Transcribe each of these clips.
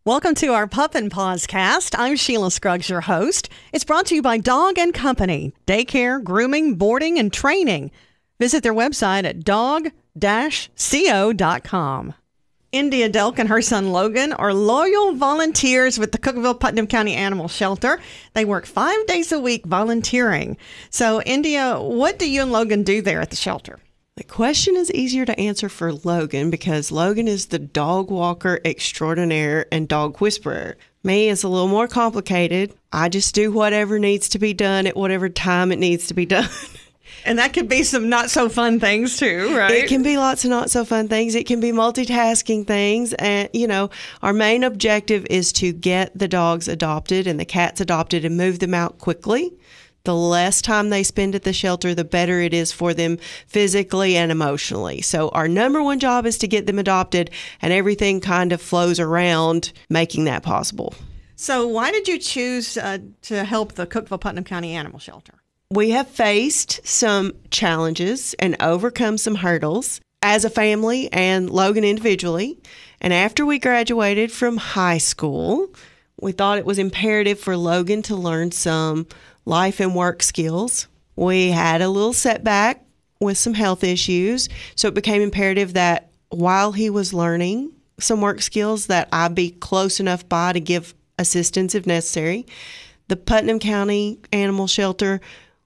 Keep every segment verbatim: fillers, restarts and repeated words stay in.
Welcome to our Pup and Paws cast. I'm Sheila Scruggs, your host. It's brought to you by Dog and Company, daycare, grooming, boarding, and training. Visit their website at dog dash co dot com. India Delk and her son Logan are loyal volunteers with the Cookeville Putnam County Animal Shelter. They work five days a week volunteering. So, India, what do you and Logan do there at the shelter? The question is easier to answer for Logan because Logan is the dog walker extraordinaire and dog whisperer. Me, it's a little more complicated. I just do whatever needs to be done at whatever time it needs to be done. And that could be some not so fun things too, right? It can be lots of not so fun things. It can be multitasking things. And, you know, our main objective is to get the dogs adopted and the cats adopted and move them out quickly. The less time they spend at the shelter, the better it is for them physically and emotionally. So our number one job is to get them adopted, and everything kind of flows around making that possible. So why did you choose uh, to help the Cookeville Putnam County Animal Shelter? We have faced some challenges and overcome some hurdles as a family and Logan individually. And after we graduated from high school, we thought it was imperative for Logan to learn some life and work skills. We had a little setback with some health issues, so it became imperative that while he was learning some work skills that I be close enough by to give assistance if necessary. The Putnam County Animal Shelter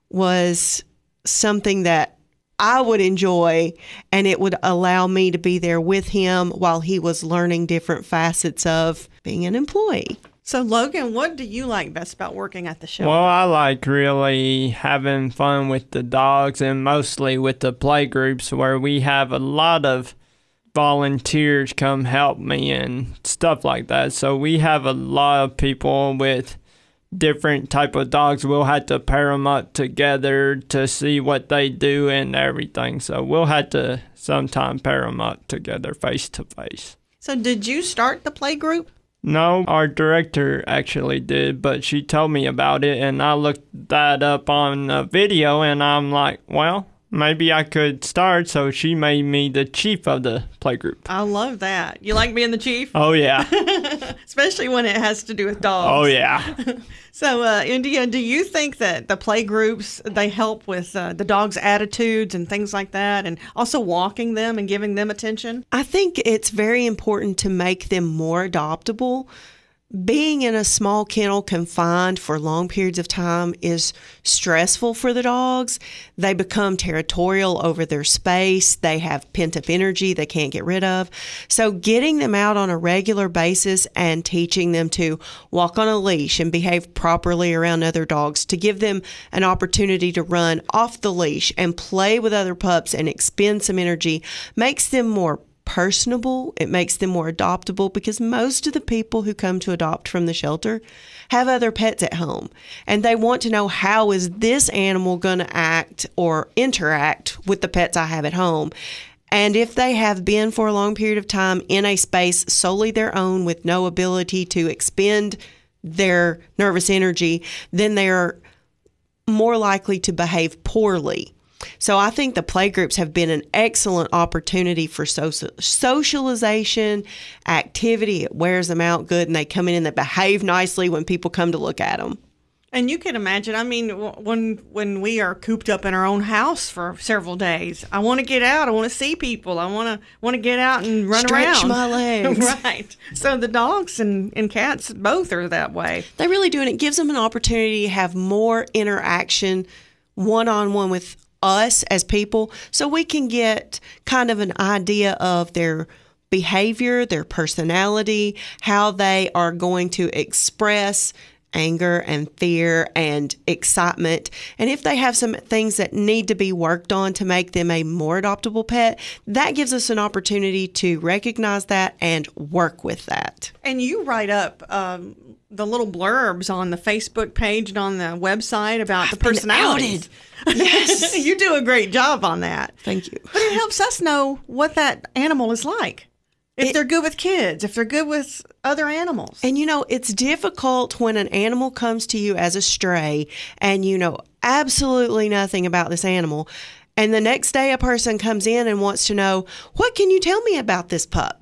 was something that I would enjoy, and it would allow me to be there with him while he was learning different facets of being an employee. So, Logan, what do you like best about working at the shelter? Well, I like really having fun with the dogs and mostly with the play groups where we have a lot of volunteers come help me and stuff like that. So we have a lot of people with different type of dogs. We'll have to pair them up together to see what they do and everything. So we'll have to sometime pair them up together face to face. So did you start the play group? No, our director actually did, but she told me about it, and I looked that up on a video, and I'm like, well, maybe I could start, so she made me the chief of the playgroup. I love that. You like being the chief? Oh, yeah. Especially when it has to do with dogs. Oh, yeah. So, uh, India, do you think that the play groups, they help with uh, the dogs' attitudes and things like that, and also walking them and giving them attention? I think it's very important to make them more adoptable. Being in a small kennel confined for long periods of time is stressful for the dogs. They become territorial over their space. They have pent-up energy they can't get rid of. So getting them out on a regular basis and teaching them to walk on a leash and behave properly around other dogs, to give them an opportunity to run off the leash and play with other pups and expend some energy, makes them more personable. It makes them more adoptable because most of the people who come to adopt from the shelter have other pets at home, and they want to know, how is this animal going to act or interact with the pets I have at home? And if they have been for a long period of time in a space solely their own with no ability to expend their nervous energy, then they are more likely to behave poorly. So I think the playgroups have been an excellent opportunity for social, socialization, activity. It wears them out good, and they come in and they behave nicely when people come to look at them. And you can imagine, I mean, when when we are cooped up in our own house for several days, I want to get out. I want to see people. I want to want to get out and run Stretch around. Stretch my legs. Right. So the dogs and, and cats both are that way. They really do, and it gives them an opportunity to have more interaction one-on-one with us as people, so we can get kind of an idea of their behavior, their personality, how they are going to express anger and fear and excitement. And if they have some things that need to be worked on to make them a more adoptable pet, that gives us an opportunity to recognize that and work with that. And you write up um, the little blurbs on the Facebook page and on the website about I've the personalities. Been outed. Yes. You do a great job on that. Thank you. But it helps us know what that animal is like. If It- they're good with kids, if they're good with other animals. And, you know, it's difficult when an animal comes to you as a stray and you know absolutely nothing about this animal. And the next day a person comes in and wants to know, what can you tell me about this pup?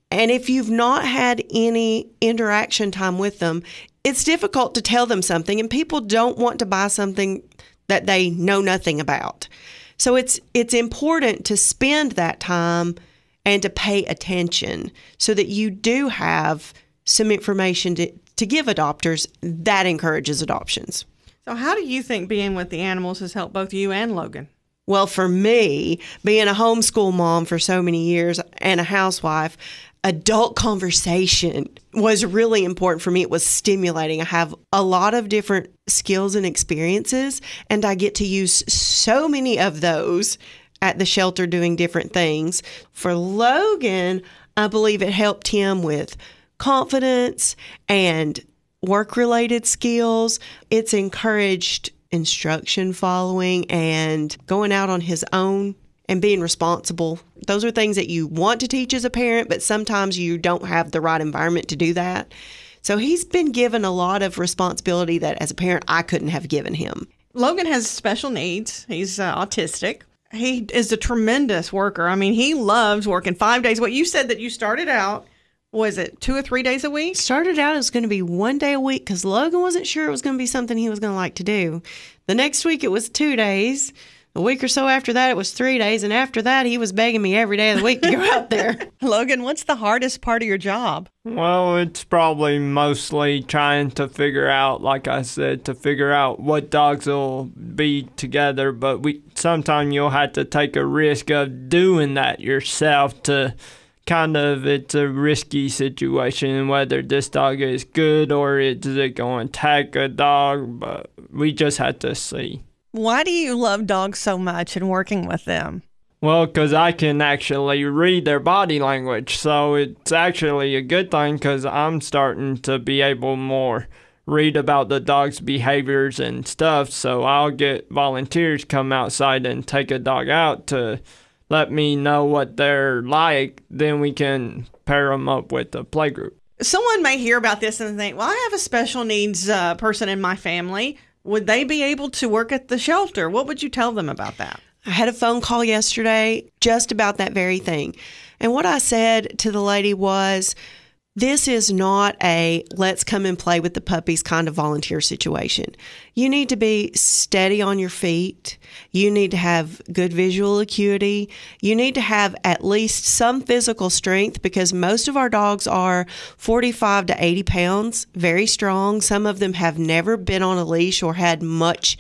And if you've not had any interaction time with them, it's difficult to tell them something, and people don't want to buy something that they know nothing about. So it's it's important to spend that time and to pay attention so that you do have some information to, to give adopters that encourages adoptions. So how do you think being with the animals has helped both you and Logan? Well, for me, being a homeschool mom for so many years and a housewife, adult conversation was really important for me. It was stimulating. I have a lot of different skills and experiences, and I get to use so many of those at the shelter doing different things. For Logan, I believe it helped him with confidence and work-related skills. It's encouraged instruction following and going out on his own and being responsible. Those are things that you want to teach as a parent, but sometimes you don't have the right environment to do that. So he's been given a lot of responsibility that as a parent, I couldn't have given him. Logan has special needs. He's uh, autistic. He is a tremendous worker. I mean, he loves working five days. What you said that you started out, was it two or three days a week? Started out as going to be one day a week because Logan wasn't sure it was going to be something he was going to like to do. The next week it was two days. A week or so after that, it was three days. And after that, he was begging me every day of the week to go out there. Logan, what's the hardest part of your job? Well, it's probably mostly trying to figure out, like I said, to figure out what dogs will be together. But we sometimes you'll have to take a risk of doing that yourself to kind of, it's a risky situation, whether this dog is good or is it going to attack a dog. But we just have to see. Why do you love dogs so much and working with them? Well, because I can actually read their body language. So it's actually a good thing because I'm starting to be able more read about the dog's behaviors and stuff. So I'll get volunteers come outside and take a dog out to let me know what they're like. Then we can pair them up with the playgroup. Someone may hear about this and think, well, I have a special needs uh, person in my family. Would they be able to work at the shelter? What would you tell them about that? I had a phone call yesterday just about that very thing. And what I said to the lady was, this is not a let's come and play with the puppies kind of volunteer situation. You need to be steady on your feet. You need to have good visual acuity. You need to have at least some physical strength because most of our dogs are forty-five to eighty pounds, very strong. Some of them have never been on a leash or had much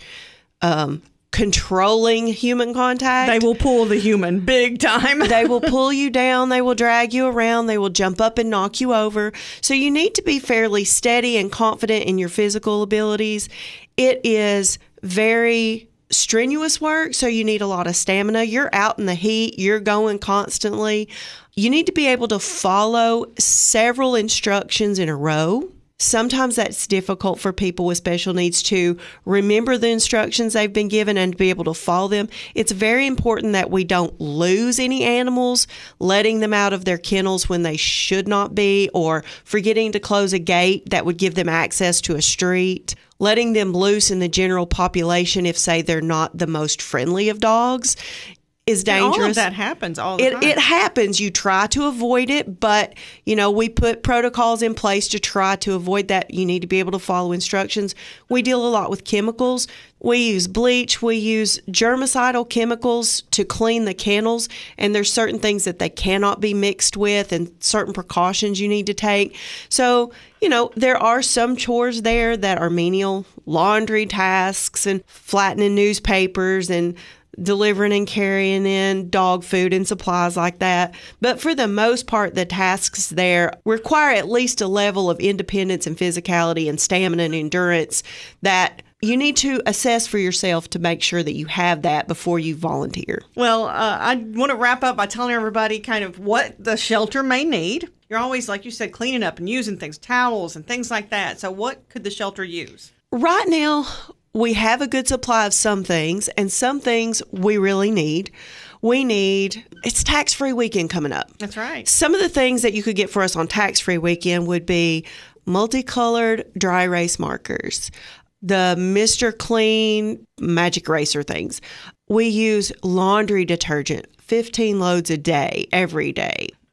um controlling human contact. They will pull the human big time. They will pull you down. They will drag you around. They will jump up and knock you over. So you need to be fairly steady and confident in your physical abilities. It is very strenuous work, so you need a lot of stamina. You're out in the heat. You're going constantly. You need to be able to follow several instructions in a row. Sometimes that's difficult for people with special needs to remember the instructions they've been given and to be able to follow them. It's very important that we don't lose any animals, letting them out of their kennels when they should not be, or forgetting to close a gate that would give them access to a street, letting them loose in the general population if, say, they're not the most friendly of dogs. Is dangerous. And all of that happens all the it, time. It happens. You try to avoid it, but, you know, we put protocols in place to try to avoid that. You need to be able to follow instructions. We deal a lot with chemicals. We use bleach. We use germicidal chemicals to clean the kennels, and there's certain things that they cannot be mixed with and certain precautions you need to take. So, you know, there are some chores there that are menial, laundry tasks and flattening newspapers and delivering and carrying in dog food and supplies like that. But for the most part, the tasks there require at least a level of independence and physicality and stamina and endurance that you need to assess for yourself to make sure that you have that before you volunteer. Well, uh, I want to wrap up by telling everybody kind of what the shelter may need. You're always, like you said, cleaning up and using things, towels and things like that. So what could the shelter use? Right now, we have a good supply of some things, and some things we really need. We need, it's tax-free weekend coming up. That's right. Some of the things that you could get for us on tax-free weekend would be multicolored dry erase markers, the Mister Clean magic eraser things. We use laundry detergent, fifteen loads a day, every day.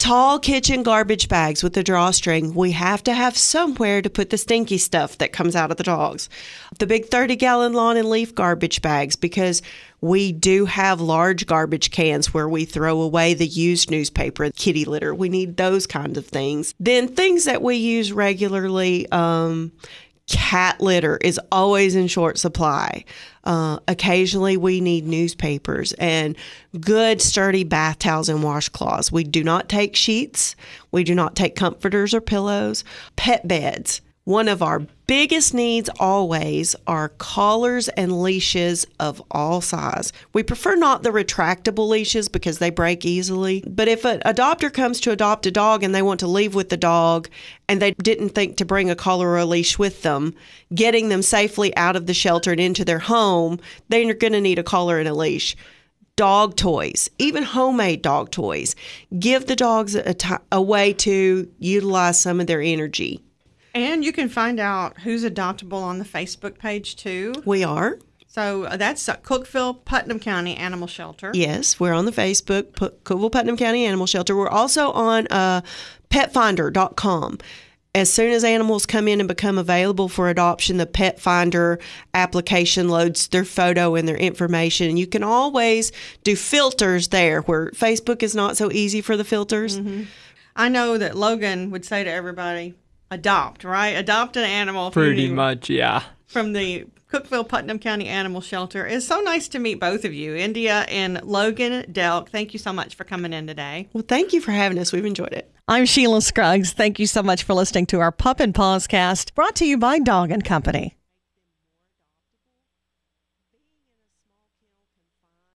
Tall kitchen garbage bags with the drawstring. We have to have somewhere to put the stinky stuff that comes out of the dogs. The big thirty gallon lawn and leaf garbage bags, because we do have large garbage cans where we throw away the used newspaper, kitty litter. We need those kinds of things. Then things that we use regularly, um, cat litter is always in short supply. Uh, occasionally we need newspapers and good sturdy bath towels and washcloths. We do not take sheets. We do not take comforters or pillows. Pet beds. One of our biggest needs always are collars and leashes of all size. We prefer not the retractable leashes because they break easily. But if an adopter comes to adopt a dog and they want to leave with the dog and they didn't think to bring a collar or a leash with them, getting them safely out of the shelter and into their home, they're going to need a collar and a leash. Dog toys, even homemade dog toys, give the dogs a, t- a way to utilize some of their energy. And you can find out who's adoptable on the Facebook page, too. We are. So uh, that's uh, Cookeville, Putnam County Animal Shelter. Yes, we're on the Facebook, P- Cookeville, Putnam County Animal Shelter. We're also on uh, pet finder dot com. As soon as animals come in and become available for adoption, the Pet Finder application loads their photo and their information. And you can always do filters there where Facebook is not so easy for the filters. Mm-hmm. I know that Logan would say to everybody, adopt, right? Adopt an animal. Pretty much, yeah. From the Cookeville, Putnam County Animal Shelter. It's so nice to meet both of you, India and Logan Delk. Thank you so much for coming in today. Well, thank you for having us. We've enjoyed it. I'm Sheila Scruggs. Thank you so much for listening to our Pup and Paws cast, brought to you by Dog and Company.